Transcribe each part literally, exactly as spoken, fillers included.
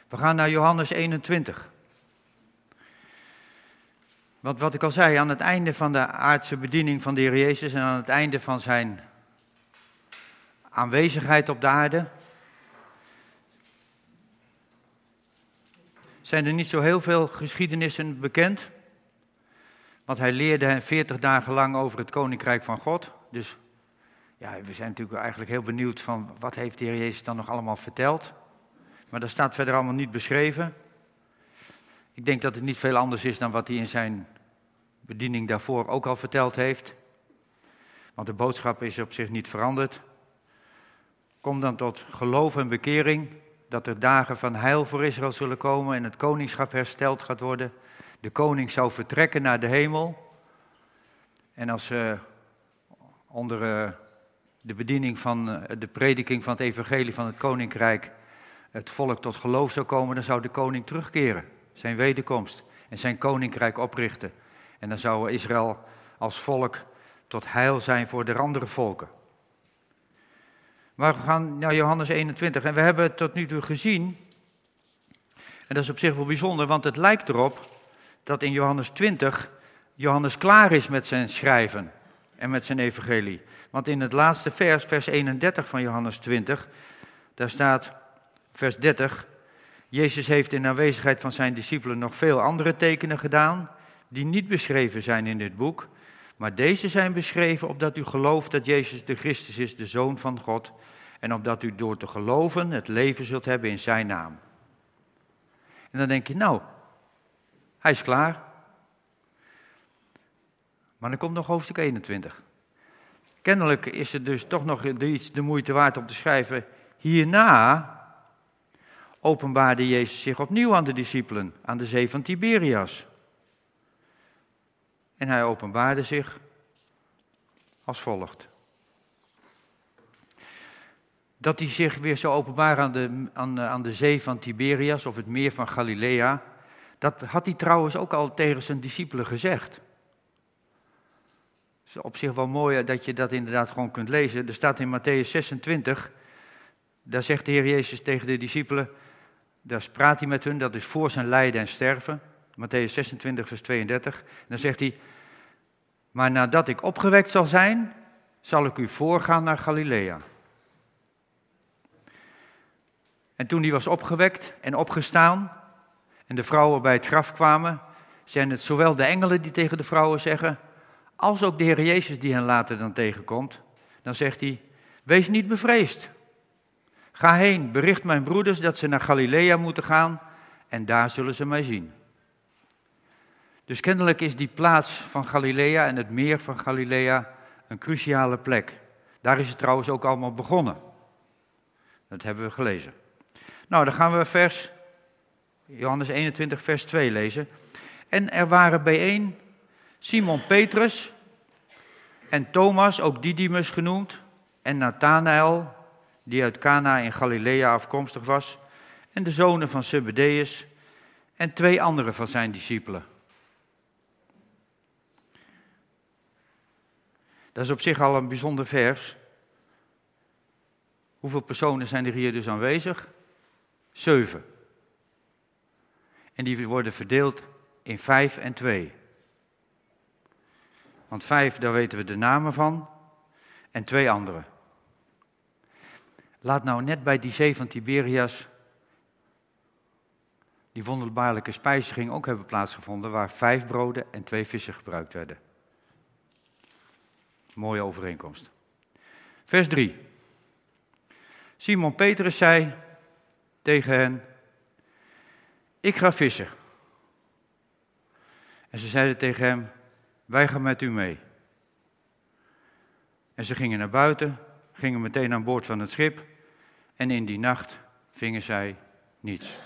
We gaan naar Johannes eenentwintig. Want wat ik al zei, aan het einde van de aardse bediening van de Heer Jezus en aan het einde van zijn aanwezigheid op de aarde, zijn er niet zo heel veel geschiedenissen bekend. Want hij leerde hen veertig dagen lang over het Koninkrijk van God. Dus ja, we zijn natuurlijk eigenlijk heel benieuwd van wat heeft de Heer Jezus dan nog allemaal verteld. Maar dat staat verder allemaal niet beschreven. Ik denk dat het niet veel anders is dan wat hij in zijn bediening daarvoor ook al verteld heeft. Want de boodschap is op zich niet veranderd. Kom dan tot geloof en bekering, dat er dagen van heil voor Israël zullen komen en het koningschap hersteld gaat worden. De koning zou vertrekken naar de hemel. En als uh, onder uh, de bediening van uh, de prediking van het evangelie van het koninkrijk het volk tot geloof zou komen, dan zou de koning terugkeren, zijn wederkomst en zijn koninkrijk oprichten. En dan zou Israël als volk tot heil zijn voor de andere volken. Maar we gaan naar Johannes eenentwintig en we hebben het tot nu toe gezien, en dat is op zich wel bijzonder, want het lijkt erop dat in Johannes twintig Johannes klaar is met zijn schrijven en met zijn evangelie. Want in het laatste vers, vers eenendertig van Johannes twintig, daar staat, vers dertig, Jezus heeft in aanwezigheid van zijn discipelen nog veel andere tekenen gedaan, die niet beschreven zijn in dit boek, maar deze zijn beschreven opdat u gelooft dat Jezus de Christus is, de Zoon van God, en opdat u door te geloven het leven zult hebben in zijn naam. En dan denk je, nou, hij is klaar. Maar dan komt nog hoofdstuk eenentwintig. Kennelijk is het dus toch nog iets de moeite waard om te schrijven. Hierna openbaarde Jezus zich opnieuw aan de discipelen, aan de zee van Tiberias. En hij openbaarde zich als volgt. Dat hij zich weer zou openbaren aan de, aan, aan de zee van Tiberias, of het meer van Galilea, dat had hij trouwens ook al tegen zijn discipelen gezegd. Het is op zich wel mooi dat je dat inderdaad gewoon kunt lezen. Er staat in Matthäus zesentwintig, daar zegt de Heer Jezus tegen de discipelen, daar praat hij met hun, dat is voor zijn lijden en sterven. Matthäus zesentwintig, vers tweeëndertig. En dan zegt hij, maar nadat ik opgewekt zal zijn, zal ik u voorgaan naar Galilea. En toen hij was opgewekt en opgestaan en de vrouwen bij het graf kwamen, zijn het zowel de engelen die tegen de vrouwen zeggen, als ook de Heer Jezus die hen later dan tegenkomt. Dan zegt hij, wees niet bevreesd. Ga heen, bericht mijn broeders dat ze naar Galilea moeten gaan en daar zullen ze mij zien. Dus kennelijk is die plaats van Galilea en het meer van Galilea een cruciale plek. Daar is het trouwens ook allemaal begonnen. Dat hebben we gelezen. Nou, dan gaan we vers, Johannes eenentwintig, vers twee lezen. En er waren bijeen Simon Petrus en Thomas, ook Didymus genoemd, en Nathanael, die uit Cana in Galilea afkomstig was, en de zonen van Zebedeus en twee andere van zijn discipelen. Dat is op zich al een bijzonder vers. Hoeveel personen zijn er hier dus aanwezig? Zeven. En die worden verdeeld in vijf en twee. Want vijf, daar weten we de namen van. En twee anderen. Laat nou net bij die zee van Tiberias die wonderbaarlijke spijziging ook hebben plaatsgevonden, waar vijf broden en twee vissen gebruikt werden. Mooie overeenkomst. Vers drie. Simon Petrus zei tegen hen, ik ga vissen. En ze zeiden tegen hem, wij gaan met u mee. En ze gingen naar buiten, gingen meteen aan boord van het schip en in die nacht vingen zij niets.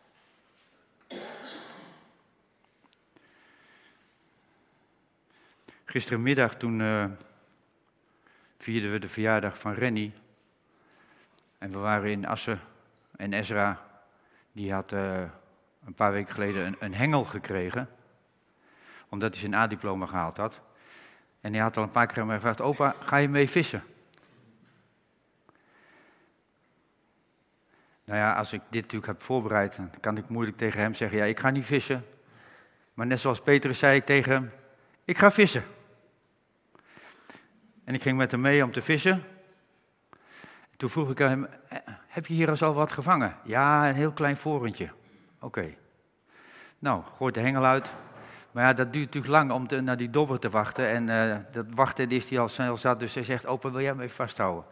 Gisterenmiddag toen uh, vierden we de verjaardag van Rennie. En we waren in Assen en Ezra, die had uh, een paar weken geleden een, een hengel gekregen. Omdat hij zijn A-diploma gehaald had. En hij had al een paar keer aan mij gevraagd, opa, ga je mee vissen? Nou ja, als ik dit natuurlijk heb voorbereid, dan kan ik moeilijk tegen hem zeggen, ja, ik ga niet vissen. Maar net zoals Petrus zei ik tegen hem, ik ga vissen. En ik ging met hem mee om te vissen. Toen vroeg ik hem, heb je hier al wat gevangen? Ja, een heel klein vorentje. Oké. Okay. Nou, gooit de hengel uit. Maar ja, dat duurt natuurlijk lang om te, naar die dobber te wachten. En uh, dat wachten is hij al snel zat, dus hij zegt, opa, wil jij me even vasthouden?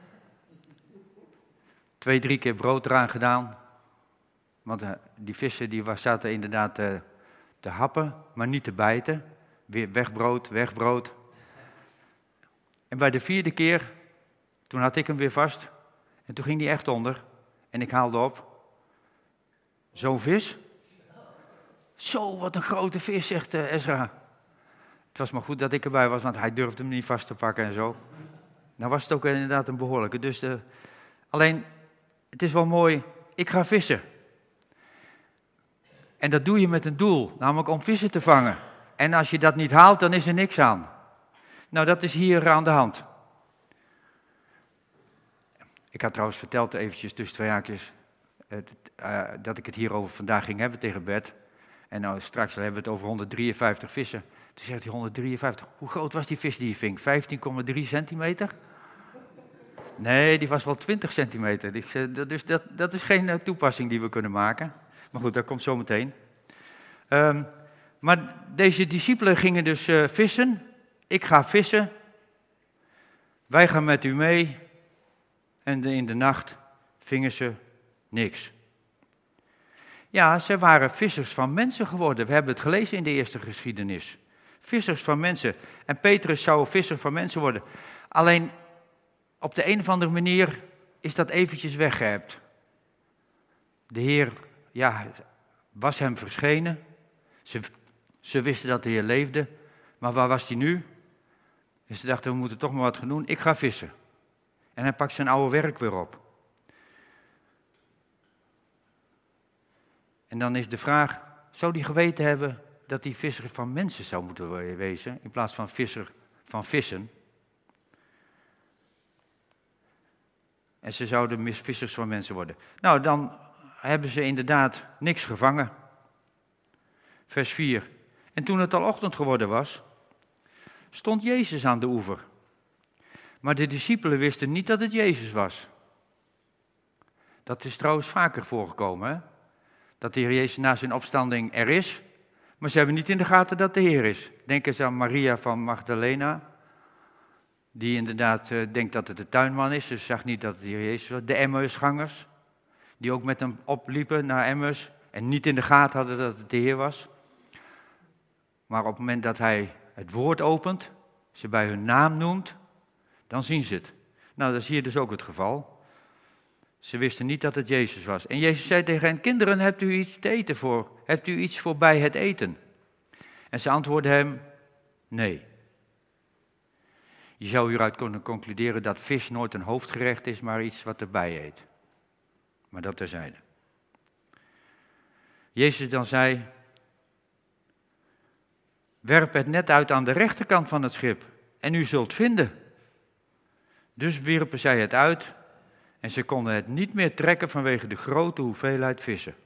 Twee, drie keer brood eraan gedaan. Want uh, die vissen die zaten inderdaad uh, te happen, maar niet te bijten. Weer wegbrood, wegbrood. En bij de vierde keer, toen had ik hem weer vast. En toen ging hij echt onder. En ik haalde op. Zo'n vis. Zo, wat een grote vis, zegt uh, Ezra. Het was maar goed dat ik erbij was, want hij durfde hem niet vast te pakken en zo. Nou was het ook inderdaad een behoorlijke. Dus uh, alleen, het is wel mooi, ik ga vissen. En dat doe je met een doel, namelijk om vissen te vangen. En als je dat niet haalt, dan is er niks aan. Nou, dat is hier aan de hand. Ik had trouwens verteld eventjes tussen twee haakjes het, uh, dat ik het hierover vandaag ging hebben tegen Bert. En nou, straks hebben we het over honderddrieënvijftig vissen. Toen zegt hij honderddrieënvijftig. Hoe groot was die vis die je ving? vijftien komma drie centimeter? Nee, die was wel twintig centimeter. Dus dat, dat is geen uh, toepassing die we kunnen maken. Maar goed, dat komt zo meteen. Um, maar deze discipelen gingen dus uh, vissen. Ik ga vissen. Wij gaan met u mee. En de, in de nacht vingen ze niks. Ja, ze waren vissers van mensen geworden. We hebben het gelezen in de eerste geschiedenis. Vissers van mensen. En Petrus zou visser van mensen worden. Alleen op de een of andere manier is dat eventjes weggehebt. De Heer, ja, was hem verschenen. Ze, ze wisten dat de Heer leefde. Maar waar was hij nu? En ze dachten, we moeten toch maar wat gaan doen. Ik ga vissen. En hij pakt zijn oude werk weer op. En dan is de vraag, zou hij geweten hebben dat hij visser van mensen zou moeten wezen, in plaats van visser van vissen? En ze zouden vissers van mensen worden. Nou, dan hebben ze inderdaad niks gevangen. Vers vier. En toen het al ochtend geworden was, stond Jezus aan de oever. Maar de discipelen wisten niet dat het Jezus was. Dat is trouwens vaker voorgekomen, hè? Dat de Heer Jezus na zijn opstanding er is, maar ze hebben niet in de gaten dat de Heer is. Denk eens aan Maria van Magdalena, die inderdaad uh, denkt dat het de tuinman is. Ze zag niet dat het de Heer Jezus was. De Emmausgangers, die ook met hem opliepen naar Emmaus en niet in de gaten hadden dat het de Heer was. Maar op het moment dat hij het woord opent, ze bij hun naam noemt, dan zien ze het. Nou, dat is hier dus ook het geval. Ze wisten niet dat het Jezus was. En Jezus zei tegen hen, kinderen, hebt u iets te eten voor? Hebt u iets voor bij het eten? En ze antwoordden hem, nee. Je zou hieruit kunnen concluderen dat vis nooit een hoofdgerecht is, maar iets wat erbij eet. Maar dat terzijde. Jezus dan zei, werp het net uit aan de rechterkant van het schip en u zult vinden. Dus wierpen zij het uit en ze konden het niet meer trekken vanwege de grote hoeveelheid vissen.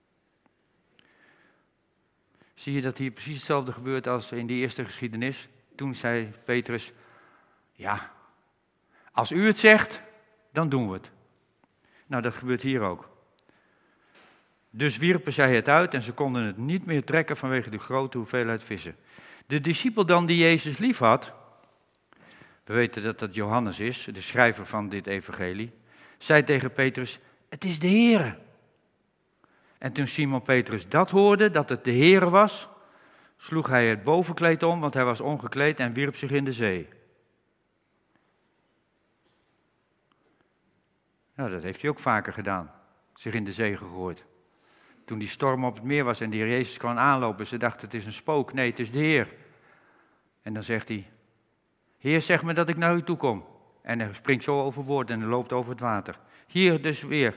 Zie je dat hier precies hetzelfde gebeurt als in die eerste geschiedenis? Toen zei Petrus, ja, als u het zegt, dan doen we het. Nou, dat gebeurt hier ook. Dus wierpen zij het uit en ze konden het niet meer trekken vanwege de grote hoeveelheid vissen. De discipel dan die Jezus lief had, we weten dat dat Johannes is, de schrijver van dit evangelie, zei tegen Petrus, het is de Heere. En toen Simon Petrus dat hoorde, dat het de Heere was, sloeg hij het bovenkleed om, want hij was ongekleed en wierp zich in de zee. Nou, dat heeft hij ook vaker gedaan, zich in de zee gegooid. Toen die storm op het meer was en die Heer Jezus kwam aanlopen, ze dachten het is een spook, nee het is de Heer. En dan zegt hij, Heer zeg me dat ik naar u toe kom. En hij springt zo overboord en hij loopt over het water. Hier dus weer.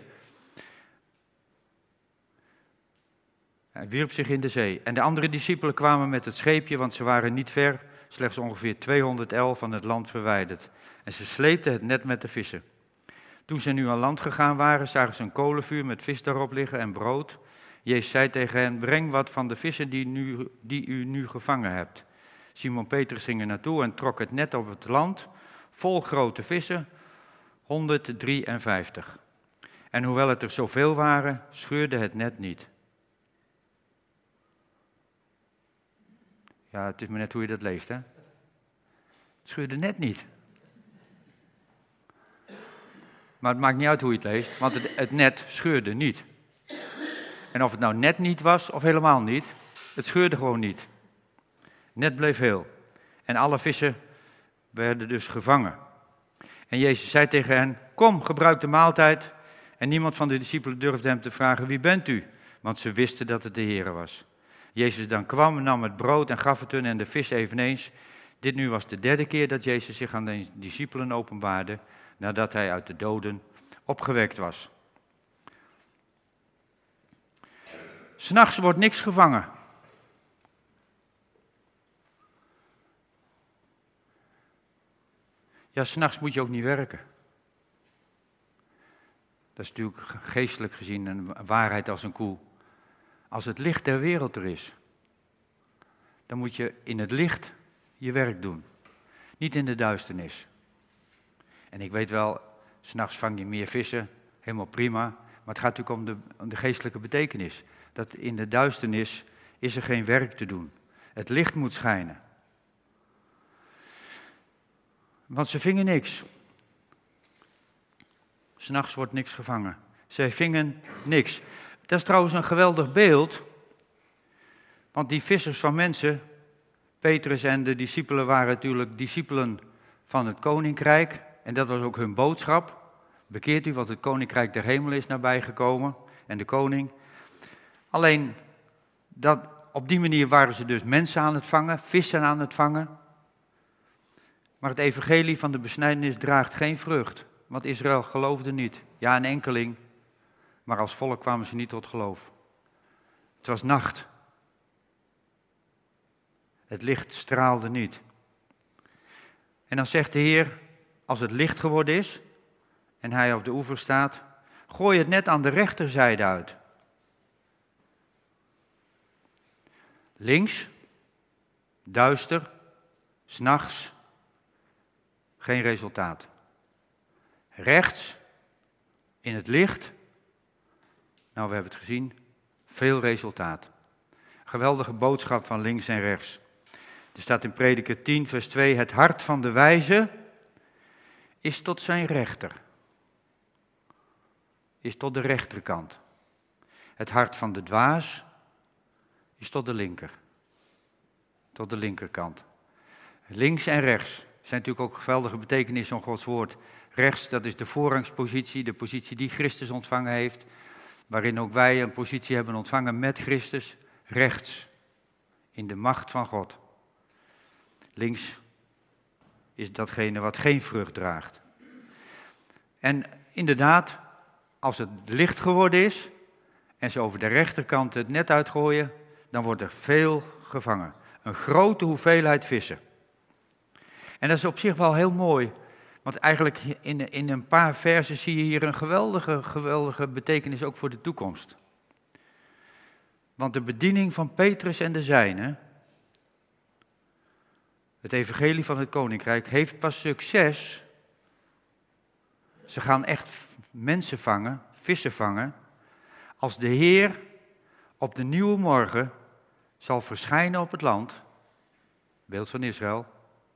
Hij wierp zich in de zee. En de andere discipelen kwamen met het scheepje, want ze waren niet ver, slechts ongeveer tweehonderd el van het land verwijderd. En ze sleepten het net met de vissen. Toen ze nu aan land gegaan waren, zagen ze een kolenvuur met vis daarop liggen en brood. Jezus zei tegen hen, breng wat van de vissen die, nu, die u nu gevangen hebt. Simon Petrus ging er naartoe en trok het net op het land, vol grote vissen, honderddrieënvijftig. En hoewel het er zoveel waren, scheurde het net niet. Ja, het is maar net hoe je dat leest, hè? Het scheurde net niet. Maar het maakt niet uit hoe je het leest, want het, het net scheurde niet. En of het nou net niet was of helemaal niet, het scheurde gewoon niet. Net bleef heel. En alle vissen werden dus gevangen. En Jezus zei tegen hen, kom, gebruik de maaltijd. En niemand van de discipelen durfde hem te vragen, wie bent u? Want ze wisten dat het de Heer was. Jezus dan kwam, nam het brood en gaf het hun en de vis eveneens. Dit nu was de derde keer dat Jezus zich aan de discipelen openbaarde, nadat hij uit de doden opgewekt was. 'S Nachts wordt niks gevangen. Ja, 's nachts moet je ook niet werken. Dat is natuurlijk geestelijk gezien een waarheid als een koe. Als het licht der wereld er is, dan moet je in het licht je werk doen. Niet in de duisternis. En ik weet wel, 's nachts vang je meer vissen, helemaal prima. Maar het gaat natuurlijk om de, om de geestelijke betekenis. Dat in de duisternis is er geen werk te doen. Het licht moet schijnen. Want ze vingen niks. 'S Nachts wordt niks gevangen. Zij vingen niks. Dat is trouwens een geweldig beeld. Want die vissers van mensen, Petrus en de discipelen waren natuurlijk discipelen van het koninkrijk. En dat was ook hun boodschap. Bekeert u, want het koninkrijk der hemel is nabijgekomen. En de koning. Alleen, dat, op die manier waren ze dus mensen aan het vangen, vissen aan het vangen. Maar het evangelie van de besnijdenis draagt geen vrucht. Want Israël geloofde niet. Ja, een enkeling. Maar als volk kwamen ze niet tot geloof. Het was nacht. Het licht straalde niet. En dan zegt de Heer, als het licht geworden is en hij op de oever staat, gooi het net aan de rechterzijde uit. Links, duister, 's nachts, geen resultaat. Rechts, in het licht, nou we hebben het gezien, veel resultaat. Geweldige boodschap van links en rechts. Er staat in Prediker tien, vers twee, het hart van de wijze is tot zijn rechter. Is tot de rechterkant. Het hart van de dwaas is tot de linker. Tot de linkerkant. Links en rechts zijn natuurlijk ook geweldige betekenissen van Gods woord. Rechts, dat is de voorrangspositie, de positie die Christus ontvangen heeft. Waarin ook wij een positie hebben ontvangen met Christus. Rechts, in de macht van God. Links is datgene wat geen vrucht draagt. En inderdaad, als het licht geworden is en ze over de rechterkant het net uitgooien, dan wordt er veel gevangen. Een grote hoeveelheid vissen. En dat is op zich wel heel mooi, want eigenlijk in, in een paar versen zie je hier een geweldige, geweldige betekenis ook voor de toekomst. Want de bediening van Petrus en de zijnen, het evangelie van het koninkrijk, heeft pas succes. Ze gaan echt mensen vangen, vissen vangen, als de Heer op de nieuwe morgen zal verschijnen op het land, beeld van Israël,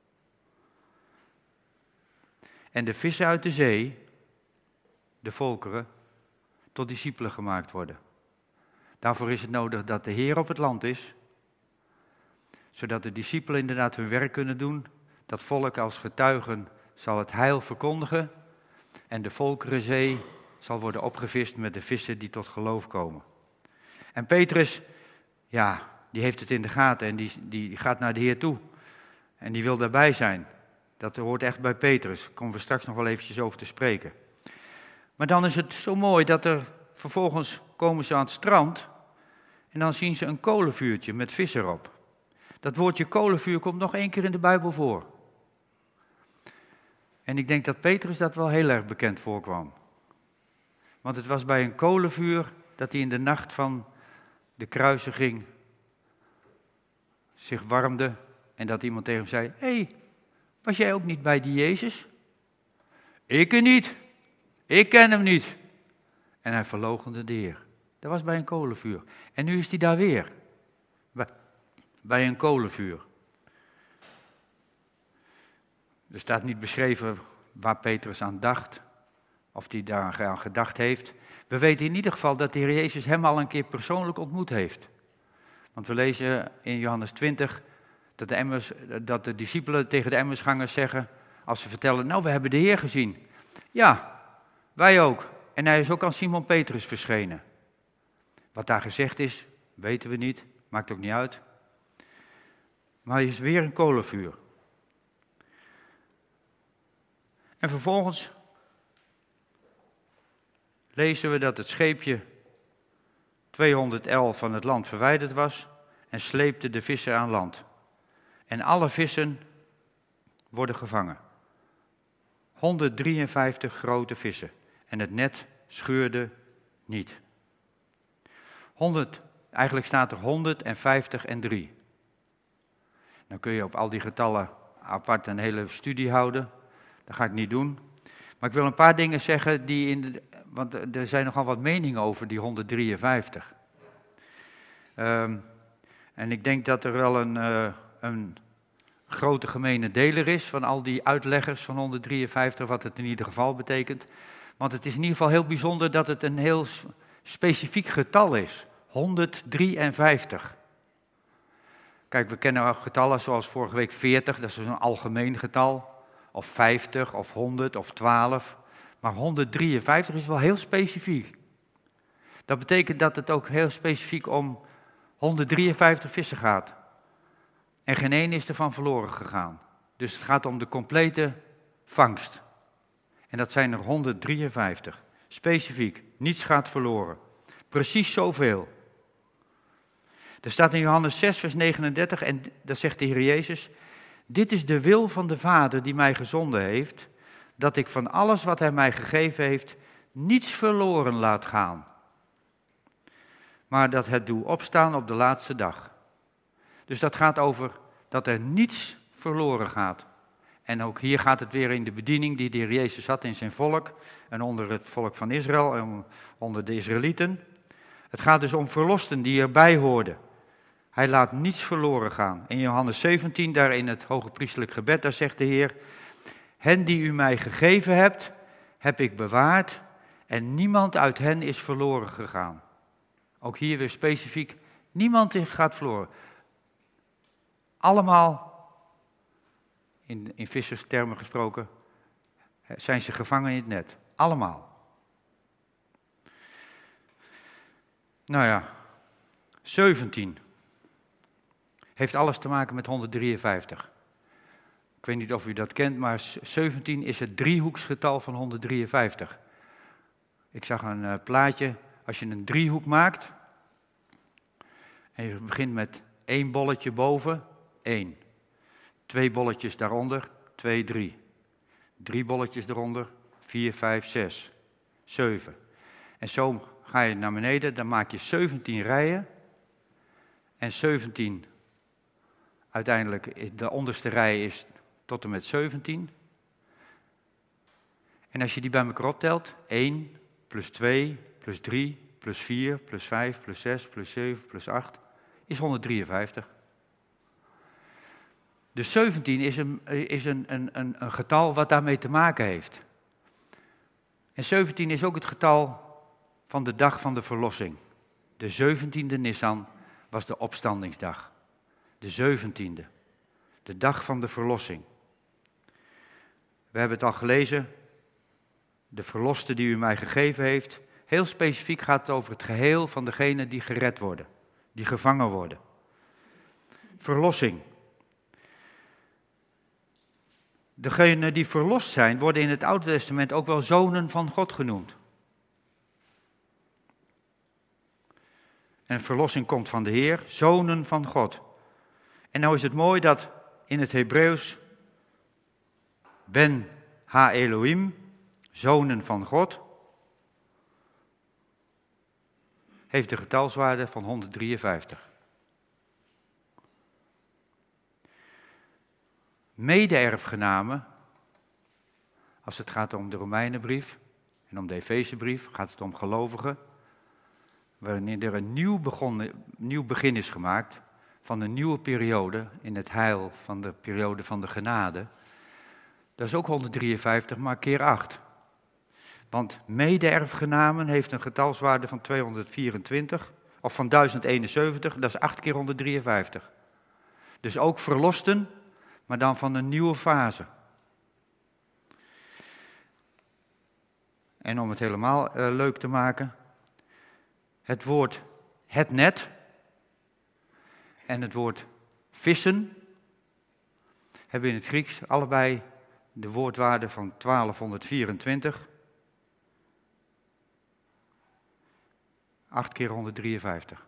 en de vissen uit de zee, de volkeren, tot discipelen gemaakt worden. Daarvoor is het nodig dat de Heer op het land is, zodat de discipelen inderdaad hun werk kunnen doen. Dat volk als getuigen zal het heil verkondigen en de volkerenzee zal worden opgevist met de vissen die tot geloof komen. En Petrus, ja, die heeft het in de gaten en die, die gaat naar de Heer toe. En die wil daarbij zijn. Dat hoort echt bij Petrus. Daar komen we straks nog wel eventjes over te spreken. Maar dan is het zo mooi dat er vervolgens komen ze aan het strand en dan zien ze een kolenvuurtje met vis erop. Dat woordje kolenvuur komt nog één keer in de Bijbel voor. En ik denk dat Petrus dat wel heel erg bekend voorkwam. Want het was bij een kolenvuur dat hij in de nacht van de kruisiging zich warmde. En dat iemand tegen hem zei, hé, hey, was jij ook niet bij die Jezus? Ik niet, ik ken hem niet. En hij verloochende de Heer. Dat was bij een kolenvuur. En nu is hij daar weer. Bij, bij een kolenvuur. Er staat niet beschreven waar Petrus aan dacht. Of hij daar aan gedacht heeft. We weten in ieder geval dat de Heer Jezus hem al een keer persoonlijk ontmoet heeft. Want we lezen in Johannes twintig dat de, emmers, dat de discipelen tegen de emmersgangers zeggen, als ze vertellen, nou we hebben de Heer gezien. Ja, wij ook. En hij is ook aan Simon Petrus verschenen. Wat daar gezegd is, weten we niet, maakt ook niet uit. Maar hij is weer een kolenvuur. En vervolgens lezen we dat het scheepje tweehonderdelf van het land verwijderd was en sleepte de vissen aan land. En alle vissen worden gevangen. honderddrieënvijftig grote vissen. En het net scheurde niet. honderd, eigenlijk staat er honderdvijftig en drie. Dan kun je op al die getallen apart een hele studie houden. Dat ga ik niet doen. Maar ik wil een paar dingen zeggen die in de, want er zijn nogal wat meningen over die honderddrieënvijftig. Um, en ik denk dat er wel een, uh, een grote gemene deler is van al die uitleggers van honderddrieënvijftig, wat het in ieder geval betekent. Want het is in ieder geval heel bijzonder dat het een heel specifiek getal is. honderddrieënvijftig. Kijk, we kennen ook getallen zoals vorige week veertig, dat is een algemeen getal. Of vijftig, of honderd, of twaalf. Maar honderddrieënvijftig is wel heel specifiek. Dat betekent dat het ook heel specifiek om honderddrieënvijftig vissen gaat. En geen één is ervan verloren gegaan. Dus het gaat om de complete vangst. En dat zijn er honderddrieënvijftig. Specifiek, niets gaat verloren. Precies zoveel. Er staat in Johannes zes, vers negenendertig, en daar zegt de Heer Jezus, dit is de wil van de Vader die mij gezonden heeft, dat ik van alles wat hij mij gegeven heeft, niets verloren laat gaan. Maar dat het doe opstaan op de laatste dag. Dus dat gaat over dat er niets verloren gaat. En ook hier gaat het weer in de bediening die de Heer Jezus had in zijn volk en onder het volk van Israël en onder de Israëlieten. Het gaat dus om verlosten die erbij hoorden. Hij laat niets verloren gaan. In Johannes zeventien, daar in het hoge priesterlijk gebed, daar zegt de Heer, hen die u mij gegeven hebt, heb ik bewaard en niemand uit hen is verloren gegaan. Ook hier weer specifiek, niemand gaat verloren. Allemaal, in, in visserstermen gesproken, zijn ze gevangen in het net. Allemaal. Nou ja, zeventien. Heeft alles te maken met honderddrieënvijftig. Ik weet niet of u dat kent, maar zeventien is het driehoeksgetal van honderddrieënvijftig. Ik zag een uh, plaatje, als je een driehoek maakt, en je begint met één bolletje boven, één. Twee bolletjes daaronder, twee, drie. Drie bolletjes eronder, vier, vijf, zes, zeven. En zo ga je naar beneden, dan maak je zeventien rijen. En zeventien, uiteindelijk, de onderste rij is tot en met zeventien. En als je die bij elkaar optelt, één, plus twee, plus drie, plus vier, plus vijf, plus zes, plus zeven, plus acht, is honderddrieënvijftig. Dus zeventien is, een, is een, een, een, een getal wat daarmee te maken heeft. En zeventien is ook het getal van de dag van de verlossing. De zeventiende Nisan was de opstandingsdag. De zeventiende. De dag van de verlossing. We hebben het al gelezen. De verloste die u mij gegeven heeft. Heel specifiek gaat het over het geheel van degenen die gered worden. Die gevangen worden. Verlossing. Degenen die verlost zijn, worden in het Oude Testament ook wel zonen van God genoemd. En verlossing komt van de Heer, zonen van God. En nou is het mooi dat in het Hebreeuws Ben Ha Elohim, zonen van God. heeft de getalswaarde van honderddrieënvijftig. Mede-erfgenamen, als het gaat om de Romeinenbrief en om de Efezebrief, gaat het om gelovigen, wanneer er een nieuw, begonnen, nieuw begin is gemaakt van een nieuwe periode in het heil van de periode van de genade. Dat is ook honderddrieënvijftig, maar keer acht. Want mede-erfgenamen heeft een getalswaarde van tweehonderdvierentwintig, of van duizend eenenzeventig, dat is acht keer honderddrieënvijftig. Dus ook verlosten, maar dan van een nieuwe fase. En om het helemaal uh, leuk te maken, het woord het net en het woord vissen hebben in het Grieks allebei de woordwaarde van twaalfhonderdvierentwintig. acht keer honderddrieënvijftig.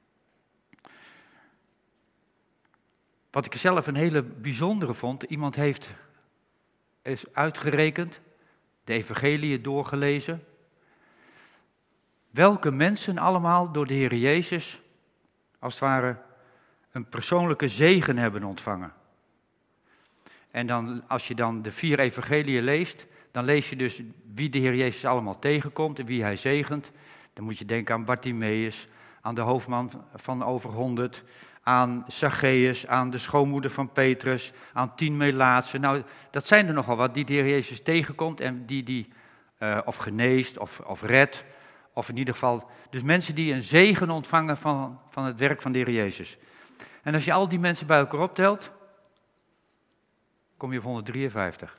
Wat ik zelf een hele bijzondere vond, iemand heeft is uitgerekend, de evangeliën doorgelezen, welke mensen allemaal door de Heer Jezus, als het ware, een persoonlijke zegen hebben ontvangen. En dan, als je dan de vier evangeliën leest, dan lees je dus wie de Heer Jezus allemaal tegenkomt en wie hij zegent. Dan moet je denken aan Bartimeus, aan de hoofdman van over honderd, aan Zacchaeus, aan de schoonmoeder van Petrus, aan tien melaatsen. Nou, dat zijn er nogal wat die de Heer Jezus tegenkomt en die die uh, of geneest of, of redt, of in ieder geval, dus mensen die een zegen ontvangen van, van het werk van de Heer Jezus. En als je al die mensen bij elkaar optelt, kom je op honderddrieënvijftig.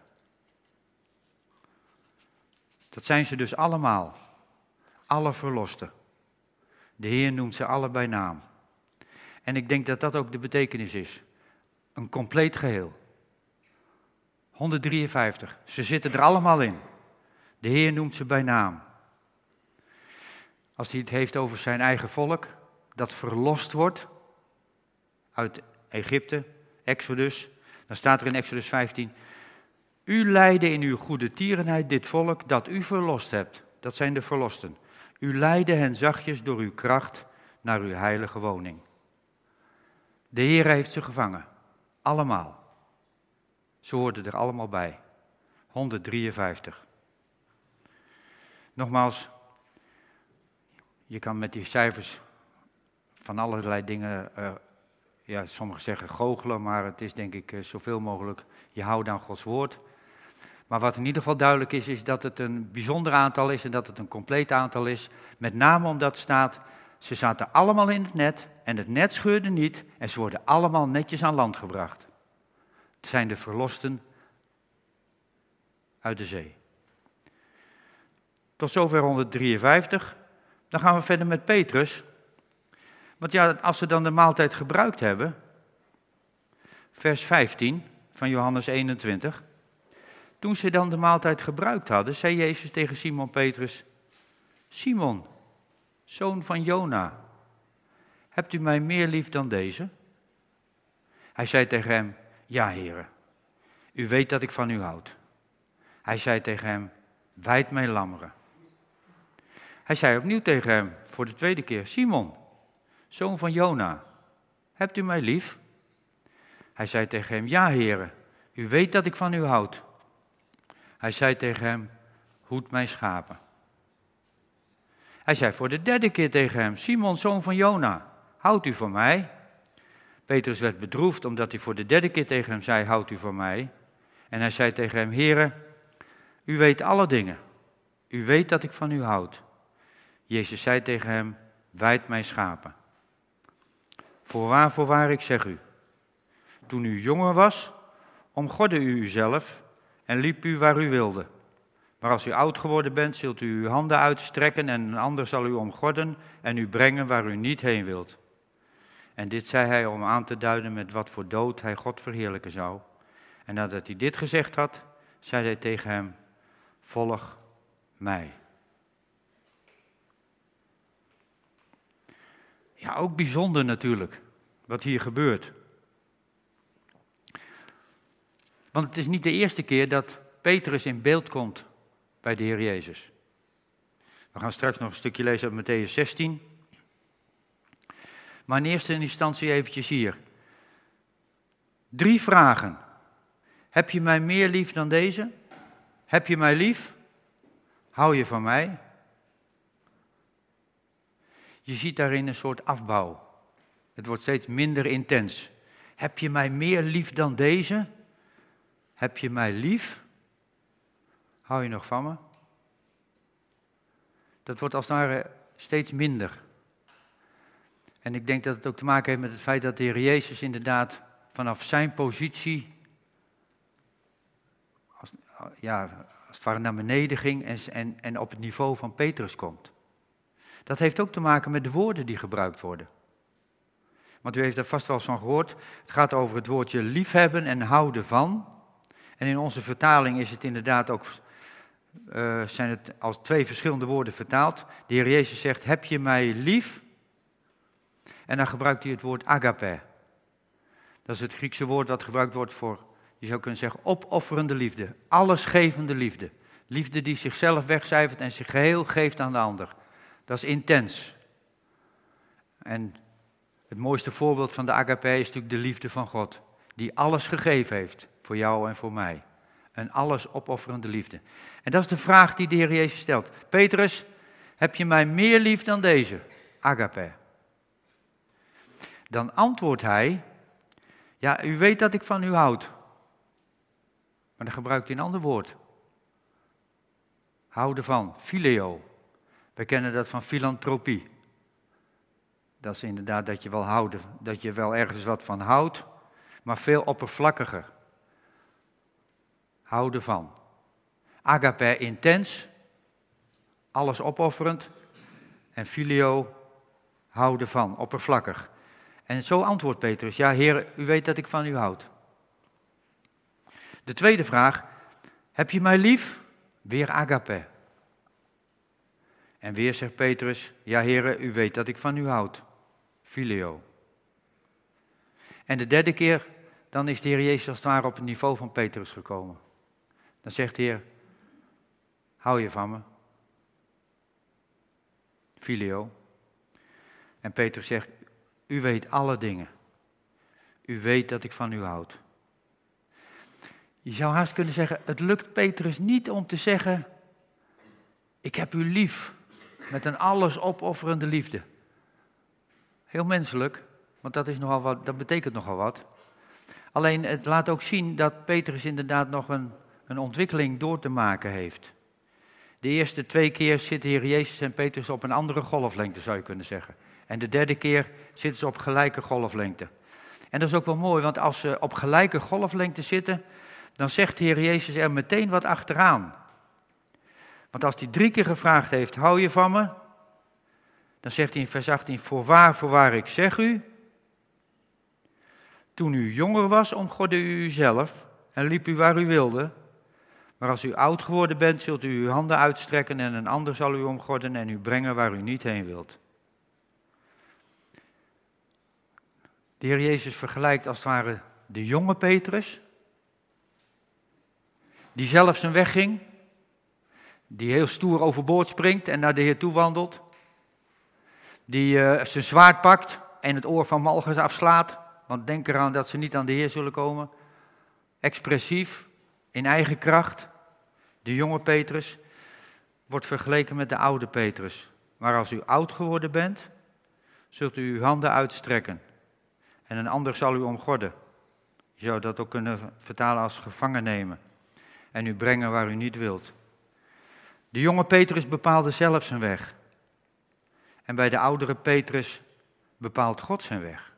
Dat zijn ze dus allemaal, alle verlosten. De Heer noemt ze alle bij naam. En ik denk dat dat ook de betekenis is. Een compleet geheel. honderddrieënvijftig. Ze zitten er allemaal in. De Heer noemt ze bij naam. Als hij het heeft over zijn eigen volk, dat verlost wordt uit Egypte, Exodus, dan staat er in Exodus vijftien, u leidde in uw goede tierenheid dit volk dat u verlost hebt. Dat zijn de verlosten. U leidde hen zachtjes door uw kracht naar uw heilige woning. De Heer heeft ze gevangen. Allemaal. Ze hoorden er allemaal bij. honderddrieënvijftig. Nogmaals, je kan met die cijfers van allerlei dingen, uh, ja, sommigen zeggen goochelen, maar het is denk ik uh, zoveel mogelijk, je houdt aan Gods woord. Maar wat in ieder geval duidelijk is, is dat het een bijzonder aantal is en dat het een compleet aantal is. Met name omdat het staat, ze zaten allemaal in het net en het net scheurde niet en ze worden allemaal netjes aan land gebracht. Het zijn de verlosten uit de zee. Tot zover honderddrieënvijftig. Dan gaan we verder met Petrus. Want ja, als ze dan de maaltijd gebruikt hebben, vers vijftien van Johannes eenentwintig. Toen ze dan de maaltijd gebruikt hadden, zei Jezus tegen Simon Petrus, Simon, zoon van Jona, hebt u mij meer lief dan deze? Hij zei tegen hem, ja, Heere, u weet dat ik van u houd. Hij zei tegen hem, wijd mijn lammeren. Hij zei opnieuw tegen hem, voor de tweede keer, Simon, zoon van Jona, hebt u mij lief? Hij zei tegen hem, ja, Heere, u weet dat ik van u houd. Hij zei tegen hem, hoed mijn schapen. Hij zei voor de derde keer tegen hem, Simon, zoon van Jona, houdt u van mij? Petrus werd bedroefd omdat hij voor de derde keer tegen hem zei, houdt u van mij? En hij zei tegen hem, Heere, u weet alle dingen. U weet dat ik van u houd. Jezus zei tegen hem, wijd mijn schapen. Voorwaar, voorwaar, ik zeg u, toen u jonger was, omgordde u uzelf en liep u waar u wilde. Maar als u oud geworden bent, zult u uw handen uitstrekken en een ander zal u omgorden en u brengen waar u niet heen wilt. En dit zei hij om aan te duiden met wat voor dood hij God verheerlijken zou. En nadat hij dit gezegd had, zei hij tegen hem, volg mij. Ja, ook bijzonder natuurlijk, wat hier gebeurt. Want het is niet de eerste keer dat Petrus in beeld komt bij de Heer Jezus. We gaan straks nog een stukje lezen uit Mattheüs zestien. Maar in eerste instantie eventjes hier. Drie vragen. Heb je mij meer lief dan deze? Heb je mij lief? Hou je van mij? Je ziet daarin een soort afbouw. Het wordt steeds minder intens. Heb je mij meer lief dan deze? Heb je mij lief? Hou je nog van me? Dat wordt als het ware steeds minder. En ik denk dat het ook te maken heeft met het feit dat de Heer Jezus inderdaad vanaf zijn positie, als, ja, als het ware naar beneden ging en, en, en op het niveau van Petrus komt. Dat heeft ook te maken met de woorden die gebruikt worden. Want u heeft er vast wel eens van gehoord. Het gaat over het woordje liefhebben en houden van. En in onze vertaling is het inderdaad ook, uh, zijn het als twee verschillende woorden vertaald. De Heer Jezus zegt, heb je mij lief? En dan gebruikt hij het woord agape. Dat is het Griekse woord dat gebruikt wordt voor, je zou kunnen zeggen, opofferende liefde. Allesgevende liefde. Liefde die zichzelf wegcijfert en zich geheel geeft aan de ander. Dat is intens. En het mooiste voorbeeld van de agape is natuurlijk de liefde van God. Die alles gegeven heeft voor jou en voor mij. Een alles opofferende liefde. En dat is de vraag die de Heer Jezus stelt. Petrus, heb je mij meer lief dan deze? Agape. Dan antwoordt hij, ja, u weet dat ik van u houd. Maar dan gebruikt hij een ander woord. Houden van, phileo. We kennen dat van filantropie. Dat is inderdaad dat je wel houden, dat je wel ergens wat van houdt, maar veel oppervlakkiger. Houden van. Agape intens, alles opofferend. En filio, houden van, oppervlakkig. En zo antwoordt Petrus, ja Heer, u weet dat ik van u houd. De tweede vraag, heb je mij lief? Weer agape. En weer zegt Petrus, ja Heer, u weet dat ik van u houd. Phileo. En de derde keer, dan is de Heer Jezus als het ware op het niveau van Petrus gekomen. Dan zegt de Heer, hou je van me? Phileo. En Petrus zegt, u weet alle dingen. U weet dat ik van u houd. Je zou haast kunnen zeggen, het lukt Petrus niet om te zeggen, ik heb u lief, met een alles opofferende liefde. Heel menselijk, want dat, is nogal wat, dat betekent nogal wat. Alleen het laat ook zien dat Petrus inderdaad nog een, een ontwikkeling door te maken heeft. De eerste twee keer zitten de Heer Jezus en Petrus op een andere golflengte, zou je kunnen zeggen. En de derde keer zitten ze op gelijke golflengte. En dat is ook wel mooi, want als ze op gelijke golflengte zitten, dan zegt de Heer Jezus er meteen wat achteraan. Want als hij drie keer gevraagd heeft, hou je van me? Dan zegt hij in vers achttien, voorwaar, voorwaar, ik zeg u. Toen u jonger was, omgordde u uzelf en liep u waar u wilde. Maar als u oud geworden bent, zult u uw handen uitstrekken en een ander zal u omgorden en u brengen waar u niet heen wilt. De Heer Jezus vergelijkt als het ware de jonge Petrus, die zelf zijn weg ging, die heel stoer overboord springt en naar de Heer toe wandelt, die uh, zijn zwaard pakt en het oor van Malchus afslaat, want denk eraan dat ze niet aan de Heer zullen komen. Expressief, in eigen kracht. De jonge Petrus wordt vergeleken met de oude Petrus. Maar als u oud geworden bent, zult u uw handen uitstrekken en een ander zal u omgorden. Je zou dat ook kunnen vertalen als gevangen nemen en u brengen waar u niet wilt. De jonge Petrus bepaalde zelf zijn weg. En bij de oudere Petrus bepaalt God zijn weg.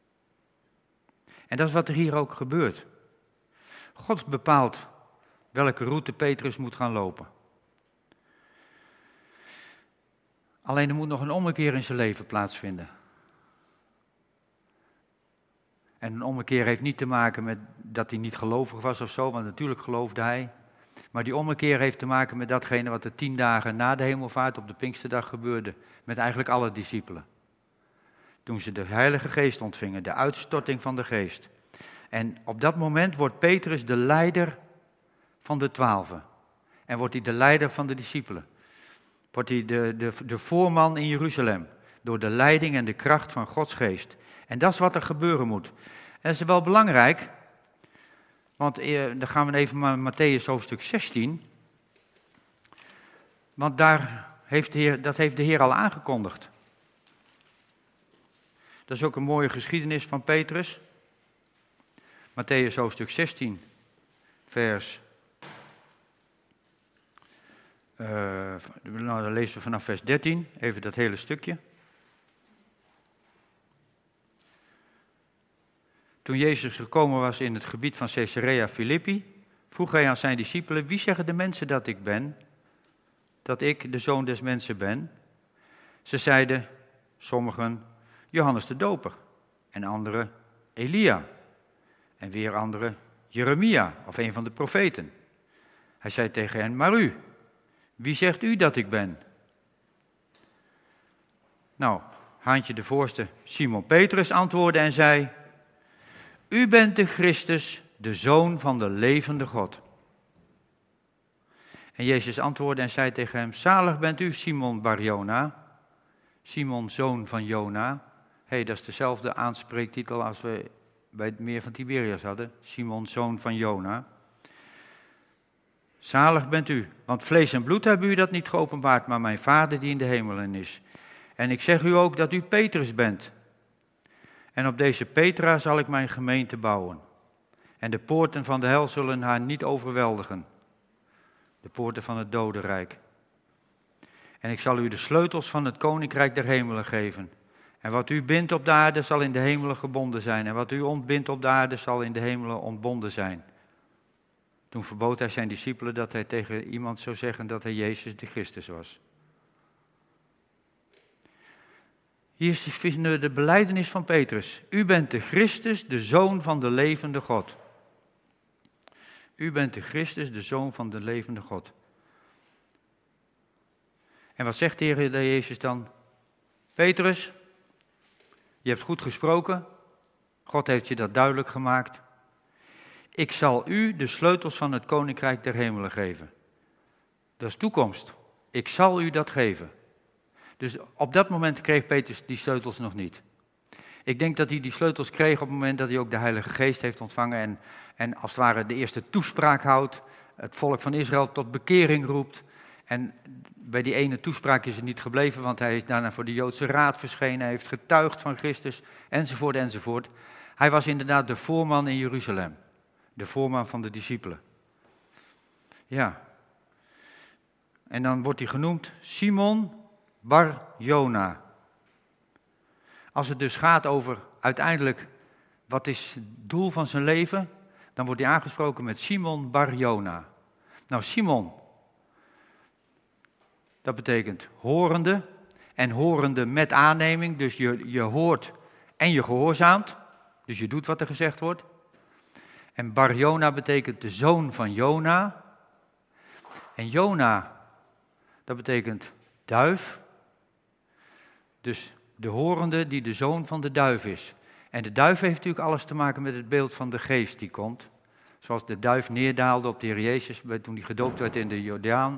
En dat is wat er hier ook gebeurt. God bepaalt welke route Petrus moet gaan lopen. Alleen er moet nog een ommekeer in zijn leven plaatsvinden. En een ommekeer heeft niet te maken met dat hij niet gelovig was of zo, want natuurlijk geloofde hij. Maar die ommekeer heeft te maken met datgene wat er tien dagen na de hemelvaart op de Pinksterdag gebeurde. Met eigenlijk alle discipelen. Toen ze de Heilige Geest ontvingen, de uitstorting van de Geest. En op dat moment wordt Petrus de leider van de twaalfen. En wordt hij de leider van de discipelen. Wordt hij de, de, de voorman in Jeruzalem. door de leiding en de kracht van Gods geest. En dat is wat er gebeuren moet. En dat is wel belangrijk, want eh, dan gaan we even naar Mattheüs hoofdstuk zestien. Want daar heeft de Heer, dat heeft de Heer al aangekondigd. Dat is ook een mooie geschiedenis van Petrus. Mattheüs hoofdstuk zestien, vers... Uh, nou, dan lezen we vanaf vers dertien, even dat hele stukje. Toen Jezus gekomen was in het gebied van Caesarea Philippi, vroeg hij aan zijn discipelen: wie zeggen de mensen dat ik ben? Dat ik de Zoon des Mensen ben? Ze zeiden, sommigen, Johannes de Doper, en anderen, Elia, en weer anderen, Jeremia, of een van de profeten. Hij zei tegen hen, maar u, wie zegt u dat ik ben? Nou, Haantje de voorste, Simon Petrus, antwoordde en zei, u bent de Christus, de Zoon van de levende God. En Jezus antwoordde en zei tegen hem, zalig bent u, Simon Bar-Jona, Simon, zoon van Jona. Hé, hey, dat is dezelfde aanspreektitel als we bij het meer van Tiberias hadden, Simon, zoon van Jona. Zalig bent u, want vlees en bloed hebben u dat niet geopenbaard, maar mijn Vader die in de hemelen is. En ik zeg u ook dat u Petrus bent. En op deze Petra zal ik mijn gemeente bouwen. En de poorten van de hel zullen haar niet overweldigen. De poorten van het dodenrijk. En ik zal u de sleutels van het koninkrijk der hemelen geven. En wat u bindt op de aarde zal in de hemelen gebonden zijn. En wat u ontbindt op de aarde zal in de hemelen ontbonden zijn. Toen verbood hij zijn discipelen dat hij tegen iemand zou zeggen dat hij Jezus de Christus was. Hier vinden we de belijdenis van Petrus. U bent de Christus, de Zoon van de levende God. U bent de Christus, de Zoon van de levende God. En wat zegt de Heer Jezus dan? Petrus, je hebt goed gesproken. God heeft je dat duidelijk gemaakt. Ik zal u de sleutels van het koninkrijk der hemelen geven. Dat is toekomst. Ik zal u dat geven. Dus op dat moment kreeg Petrus die sleutels nog niet. Ik denk dat hij die sleutels kreeg op het moment dat hij ook de Heilige Geest heeft ontvangen en, en als het ware de eerste toespraak houdt, het volk van Israël tot bekering roept. En bij die ene toespraak is het niet gebleven, want hij is daarna voor de Joodse Raad verschenen, hij heeft getuigd van Christus, enzovoort, enzovoort. Hij was inderdaad de voorman in Jeruzalem, de voorman van de discipelen. Ja. En dan wordt hij genoemd Simon Bar-Jona. Als het dus gaat over uiteindelijk wat is het doel van zijn leven, dan wordt hij aangesproken met Simon Bar-Jona. Nou, Simon, dat betekent horende en horende met aanneming, dus je, je hoort en je gehoorzaamt, dus je doet wat er gezegd wordt. En Bar-Jona betekent de zoon van Jona. En Jona, dat betekent duif. Dus de horende die de zoon van de duif is. En de duif heeft natuurlijk alles te maken met het beeld van de geest die komt. Zoals de duif neerdaalde op de Heer Jezus toen hij gedoopt werd in de Jordaan.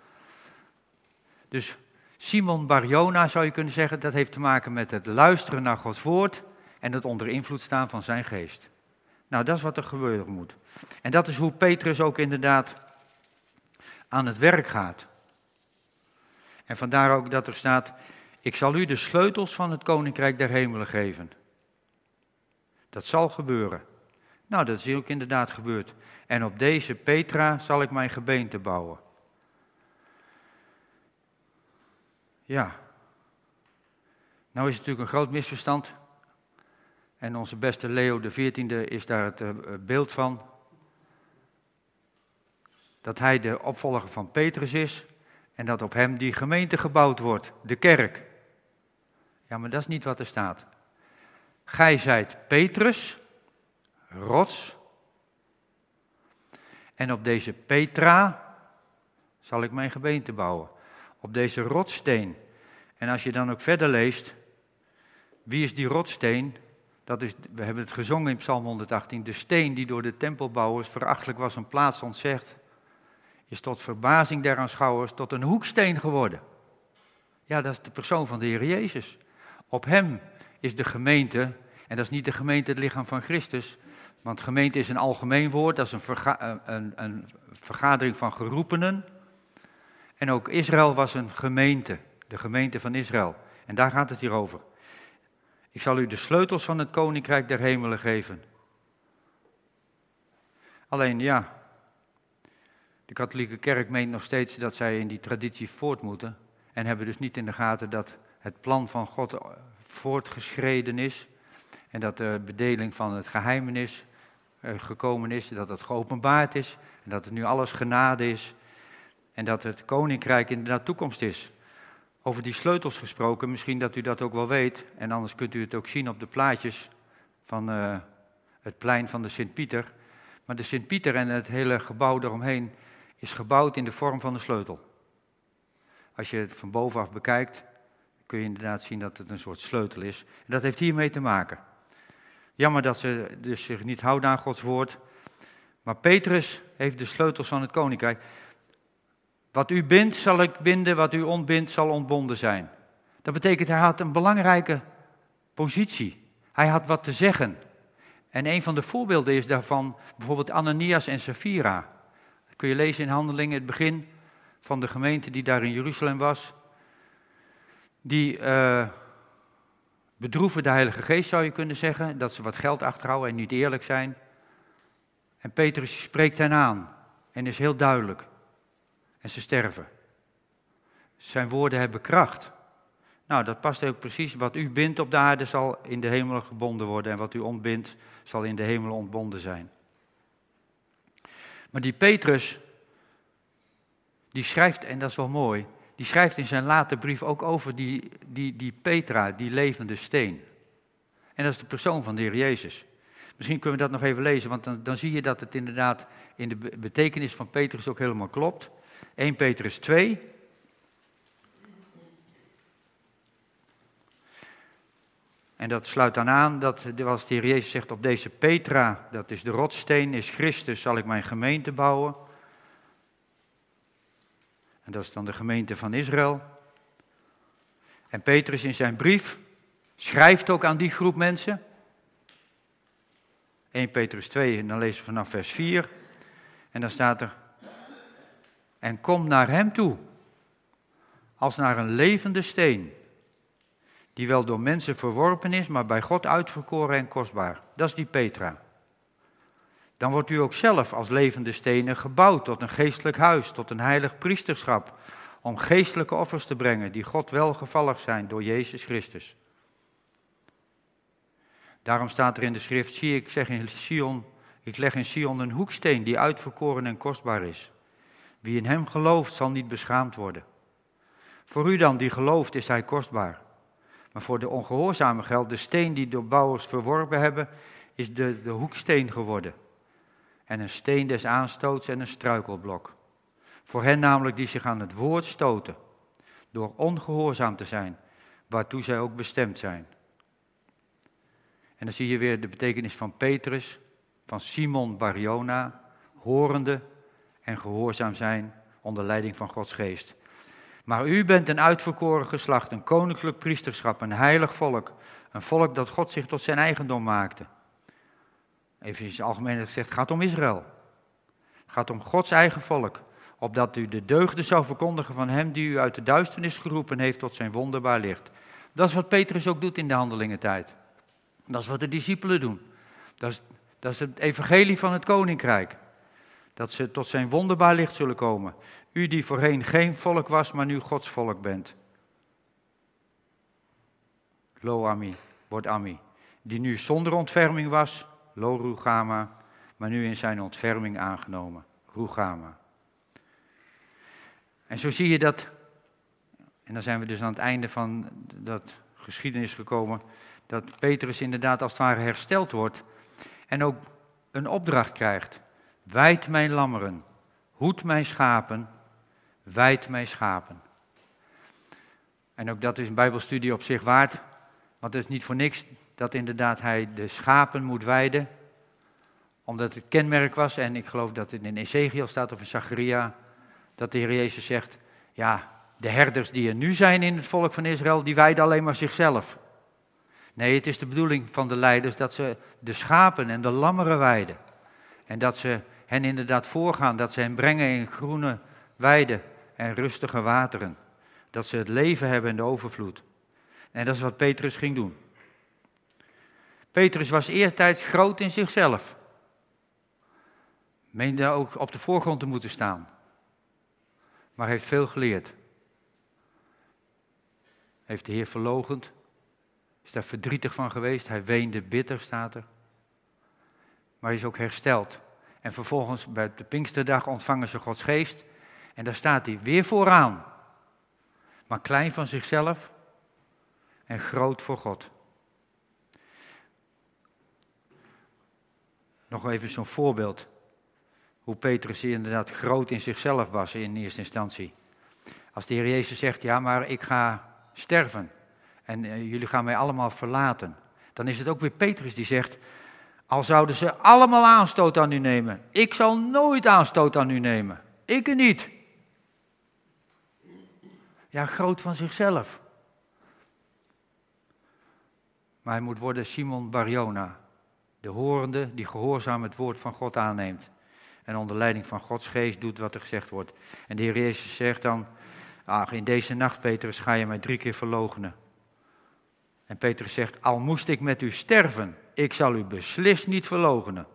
Dus Simon Bar-Jona zou je kunnen zeggen, dat heeft te maken met het luisteren naar Gods woord en het onder invloed staan van zijn geest. Nou, dat is wat er gebeuren moet. En dat is hoe Petrus ook inderdaad aan het werk gaat. En vandaar ook dat er staat, ik zal u de sleutels van het koninkrijk der hemelen geven. Dat zal gebeuren. Nou, dat is ook inderdaad gebeurd. En op deze Petra zal ik mijn gemeente bouwen. Ja. Nou is het natuurlijk een groot misverstand. En onze beste Leo de veertiende is daar het uh, beeld van. Dat hij de opvolger van Petrus is. En dat op hem die gemeente gebouwd wordt, de kerk. Ja, maar dat is niet wat er staat. Gij zijt Petrus, rots. En op deze Petra zal ik mijn gemeente bouwen. Op deze rotssteen. En als je dan ook verder leest, wie is die rotssteen? Dat is, we hebben het gezongen in Psalm honderdachttien. De steen die door de tempelbouwers verachtelijk was een plaats ontzegd, is tot verbazing der aanschouwers tot een hoeksteen geworden. Ja, dat is de persoon van de Heer Jezus. Op hem is de gemeente, en dat is niet de gemeente het lichaam van Christus, want gemeente is een algemeen woord, dat is een, verga- een, een vergadering van geroepenen. En ook Israël was een gemeente, de gemeente van Israël. En daar gaat het hier over. Ik zal u de sleutels van het koninkrijk der hemelen geven. Alleen ja, de katholieke kerk meent nog steeds dat zij in die traditie voort moeten. En hebben dus niet in de gaten dat het plan van God voortgeschreden is. En dat de bedeling van het geheimenis gekomen is. Dat het geopenbaard is. En dat het nu alles genade is. En dat het koninkrijk inderdaad toekomst is. Over die sleutels gesproken, misschien dat u dat ook wel weet. En anders kunt u het ook zien op de plaatjes van uh, het plein van de Sint-Pieter. Maar de Sint-Pieter en het hele gebouw daaromheen is gebouwd in de vorm van een sleutel. Als je het van bovenaf bekijkt, kun je inderdaad zien dat het een soort sleutel is. En dat heeft hiermee te maken. Jammer dat ze dus zich niet houden aan Gods woord. Maar Petrus heeft de sleutels van het koninkrijk. Wat u bindt, zal ik binden, wat u ontbindt, zal ontbonden zijn. Dat betekent, hij had een belangrijke positie. Hij had wat te zeggen. En een van de voorbeelden is daarvan bijvoorbeeld Ananias en Safira. Dat kun je lezen in Handelingen, het begin van de gemeente die daar in Jeruzalem was. Die uh, bedroeven de Heilige Geest, zou je kunnen zeggen, dat ze wat geld achterhouden en niet eerlijk zijn. En Petrus spreekt hen aan en is heel duidelijk. En ze sterven. Zijn woorden hebben kracht. Nou, dat past ook precies. Wat u bindt op de aarde zal in de hemel gebonden worden. En wat u ontbindt zal in de hemel ontbonden zijn. Maar die Petrus, die schrijft, en dat is wel mooi, die schrijft in zijn late brief ook over die, die, die Petra, die levende steen. En dat is de persoon van de Heer Jezus. Misschien kunnen we dat nog even lezen, want dan, dan zie je dat het inderdaad in de betekenis van Petrus ook helemaal klopt. Eerste Petrus twee. En dat sluit dan aan, dat als de Heer Jezus zegt, op deze Petra, dat is de rotssteen, is Christus, zal ik mijn gemeente bouwen. En dat is dan de gemeente van Israël. En Petrus in zijn brief schrijft ook aan die groep mensen. Eerste Petrus twee, en dan lezen we vanaf vers vier. En dan staat er, en kom naar hem toe, als naar een levende steen, die wel door mensen verworpen is, maar bij God uitverkoren en kostbaar. Dat is die Petra. Dan wordt u ook zelf als levende stenen gebouwd tot een geestelijk huis, tot een heilig priesterschap, om geestelijke offers te brengen, die God welgevallig zijn door Jezus Christus. Daarom staat er in de schrift, zie ik zeg in Sion, ik leg in Sion een hoeksteen die uitverkoren en kostbaar is. Wie in hem gelooft zal niet beschaamd worden. Voor u dan die gelooft is hij kostbaar. Maar voor de ongehoorzamen geldt, de steen die door bouwers verworpen hebben, is de, de hoeksteen geworden. En een steen des aanstoots en een struikelblok. Voor hen namelijk die zich aan het woord stoten, door ongehoorzaam te zijn, waartoe zij ook bestemd zijn. En dan zie je weer de betekenis van Petrus, van Simon Bar-Jona, horende en gehoorzaam zijn onder leiding van Gods geest. Maar u bent een uitverkoren geslacht, een koninklijk priesterschap, een heilig volk, een volk dat God zich tot zijn eigendom maakte. Even in het algemeen gezegd, het gaat om Israël. Het gaat om Gods eigen volk, opdat u de deugden zou verkondigen van hem die u uit de duisternis geroepen heeft tot zijn wonderbaar licht. Dat is wat Petrus ook doet in de handelingentijd. Dat is wat de discipelen doen. Dat is, dat is het evangelie van het koninkrijk. Dat ze tot zijn wonderbaar licht zullen komen. U die voorheen geen volk was, maar nu Gods volk bent. Lo Ami, wordt Ami. Die nu zonder ontferming was, Lo Rugama, maar nu in zijn ontferming aangenomen. Rugama. En zo zie je dat, en dan zijn we dus aan het einde van dat geschiedenis gekomen, dat Petrus inderdaad als het ware hersteld wordt en ook een opdracht krijgt. Wijd mijn lammeren, hoed mijn schapen, wijd mijn schapen. En ook dat is een bijbelstudie op zich waard, want het is niet voor niks dat inderdaad hij de schapen moet weiden, omdat het kenmerk was, en ik geloof dat het in Ezekiel staat of in Zacharia, dat de Heer Jezus zegt, ja, de herders die er nu zijn in het volk van Israël, die weiden alleen maar zichzelf. Nee, het is de bedoeling van de leiders dat ze de schapen en de lammeren weiden. En dat ze hen inderdaad voorgaan, dat ze hen brengen in groene weiden en rustige wateren. Dat ze het leven hebben en de overvloed. En dat is wat Petrus ging doen. Petrus was eertijds groot in zichzelf. Meende ook op de voorgrond te moeten staan. Maar heeft veel geleerd. Heeft de Heer verloochend. Is daar verdrietig van geweest. Hij weende bitter, staat er. Maar hij is ook hersteld. En vervolgens bij de Pinksterdag ontvangen ze Gods geest. En daar staat hij weer vooraan. Maar klein van zichzelf en groot voor God. Nog even zo'n voorbeeld. Hoe Petrus inderdaad groot in zichzelf was in eerste instantie. Als de Heer Jezus zegt, ja maar ik ga sterven. En uh, jullie gaan mij allemaal verlaten. Dan is het ook weer Petrus die zegt, al zouden ze allemaal aanstoot aan u nemen. Ik zal nooit aanstoot aan u nemen. Ik er niet. Ja, groot van zichzelf. Maar hij moet worden Simon Barjona. De horende die gehoorzaam het woord van God aanneemt. En onder leiding van Gods geest doet wat er gezegd wordt. En de Heer Jezus zegt dan, ach, in deze nacht, Petrus, ga je mij drie keer verloochenen. En Petrus zegt, al moest ik met u sterven, ik zal u beslist niet verloochenen.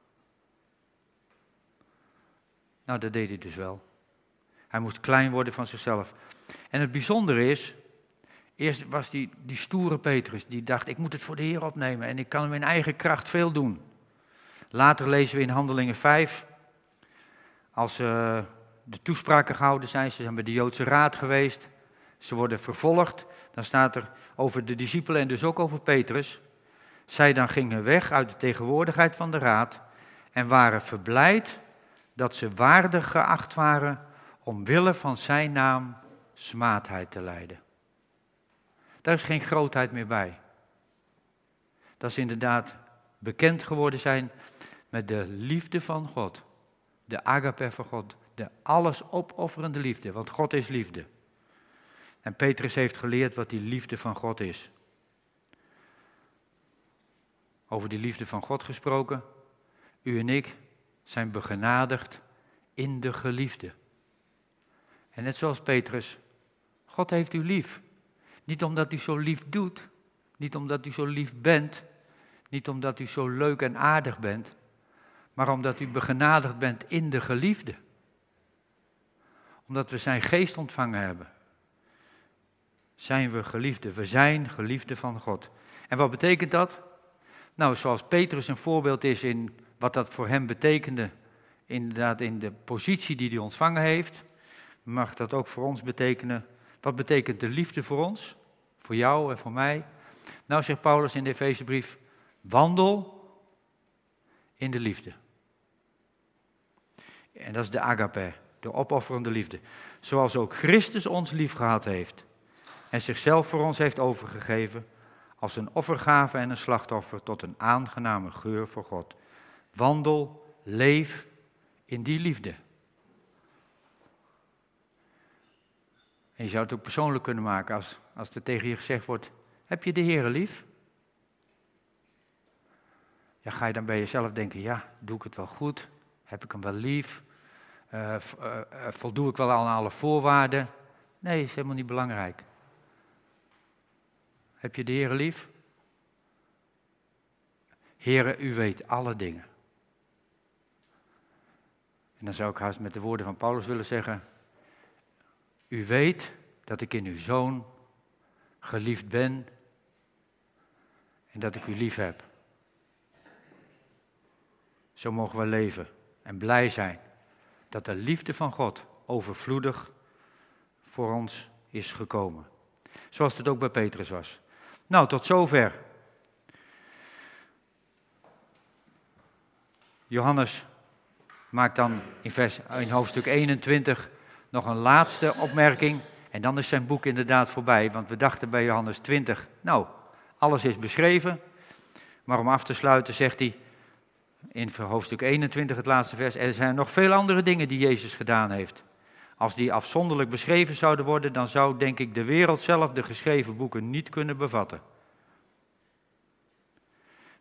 Nou, dat deed hij dus wel. Hij moest klein worden van zichzelf. En het bijzondere is, eerst was die, die stoere Petrus, die dacht, ik moet het voor de Heer opnemen en ik kan in mijn eigen kracht veel doen. Later lezen we in Handelingen vijf, als uh, de toespraken gehouden zijn, ze zijn bij de Joodse Raad geweest, ze worden vervolgd, dan staat er over de discipelen en dus ook over Petrus. Zij dan gingen weg uit de tegenwoordigheid van de Raad en waren verblijd dat ze waardig geacht waren omwille van zijn naam smaadheid te lijden. Daar is geen grootheid meer bij. Dat is inderdaad bekend geworden zijn met de liefde van God. De agape van God. De alles opofferende liefde. Want God is liefde. En Petrus heeft geleerd wat die liefde van God is. Over die liefde van God gesproken. U en ik zijn begenadigd in de geliefde. En net zoals Petrus. God heeft u lief. Niet omdat u zo lief doet. Niet omdat u zo lief bent. Niet omdat u zo leuk en aardig bent. Maar omdat u begenadigd bent in de geliefde. Omdat we zijn geest ontvangen hebben. Zijn we geliefden. We zijn geliefden van God. En wat betekent dat? Nou, zoals Petrus een voorbeeld is in wat dat voor hem betekende. Inderdaad in de positie die hij ontvangen heeft. Mag dat ook voor ons betekenen. Wat betekent de liefde voor ons? Voor jou en voor mij? Nou, zegt Paulus in de Efezebrief, wandel in de liefde. En dat is de agape, de opofferende liefde. Zoals ook Christus ons lief gehad heeft en zichzelf voor ons heeft overgegeven als een offergave en een slachtoffer tot een aangename geur voor God. Wandel, leef in die liefde. En je zou het ook persoonlijk kunnen maken als, als er tegen je gezegd wordt, heb je de Heere lief? Ja, ga je dan bij jezelf denken, ja, doe ik het wel goed? Heb ik hem wel lief? Uh, uh, uh, voldoe ik wel aan alle voorwaarden? Nee, is helemaal niet belangrijk. Heb je de Heere lief? Heere, u weet alle dingen. En dan zou ik haast met de woorden van Paulus willen zeggen, u weet dat ik in uw Zoon geliefd ben en dat ik u lief heb. Zo mogen we leven en blij zijn dat de liefde van God overvloedig voor ons is gekomen. Zoals het ook bij Petrus was. Nou, tot zover. Johannes maakt dan in, vers, in hoofdstuk eenentwintig nog een laatste opmerking. En dan is zijn boek inderdaad voorbij. Want we dachten bij Johannes twintig, nou, alles is beschreven. Maar om af te sluiten zegt hij in hoofdstuk eenentwintig, het laatste vers, er zijn nog veel andere dingen die Jezus gedaan heeft. Als die afzonderlijk beschreven zouden worden, dan zou, denk ik, de wereld zelf de geschreven boeken niet kunnen bevatten.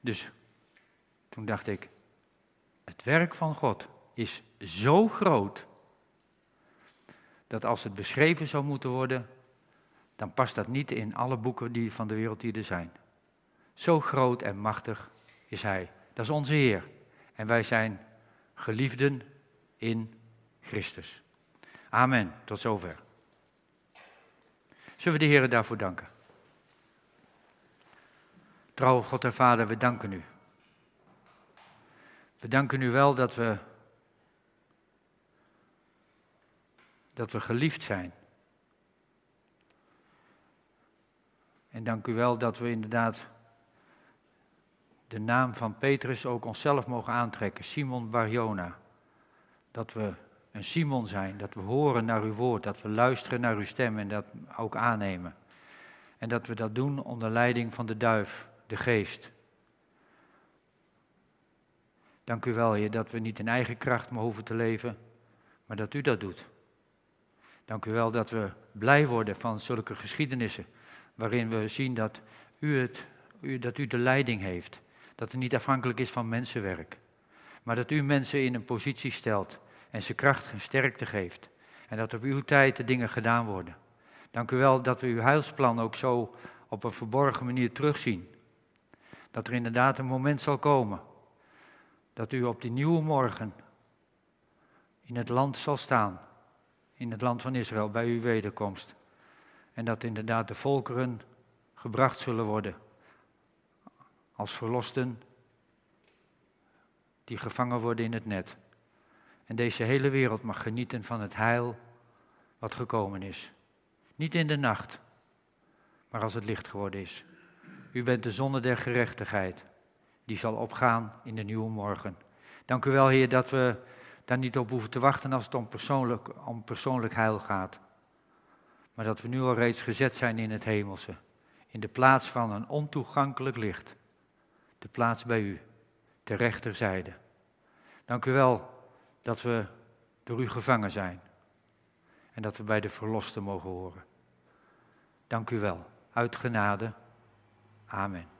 Dus toen dacht ik, het werk van God is zo groot, dat als het beschreven zou moeten worden, dan past dat niet in alle boeken die van de wereld die er zijn. Zo groot en machtig is Hij. Dat is onze Heer. En wij zijn geliefden in Christus. Amen. Tot zover. Zullen we de Heer daarvoor danken? Trouwe God en Vader, we danken u. We danken u wel dat we, dat we geliefd zijn. En dank u wel dat we inderdaad de naam van Petrus ook onszelf mogen aantrekken. Simon Bar-Jona. Dat we een Simon zijn, dat we horen naar uw woord, dat we luisteren naar uw stem en dat ook aannemen. En dat we dat doen onder leiding van de duif, de geest. Dank u wel, Heer, dat we niet in eigen kracht maar hoeven te leven, maar dat u dat doet. Dank u wel dat we blij worden van zulke geschiedenissen, waarin we zien dat u, het, u, dat u de leiding heeft. Dat het niet afhankelijk is van mensenwerk. Maar dat u mensen in een positie stelt en ze kracht en sterkte geeft. En dat op uw tijd de dingen gedaan worden. Dank u wel dat we uw heilsplan ook zo op een verborgen manier terugzien. Dat er inderdaad een moment zal komen dat u op die nieuwe morgen in het land zal staan. In het land van Israël, bij uw wederkomst. En dat inderdaad de volkeren gebracht zullen worden als verlosten die gevangen worden in het net. En deze hele wereld mag genieten van het heil wat gekomen is. Niet in de nacht, maar als het licht geworden is. U bent de zonne der gerechtigheid, die zal opgaan in de nieuwe morgen. Dank u wel, Heer, dat we daar niet op hoeven te wachten als het om persoonlijk, om persoonlijk heil gaat. Maar dat we nu al reeds gezet zijn in het hemelse, in de plaats van een ontoegankelijk licht. De plaats bij u, ter rechterzijde. Dank u wel dat we door u gevangen zijn. En dat we bij de verlosten mogen horen. Dank u wel. Uit genade. Amen.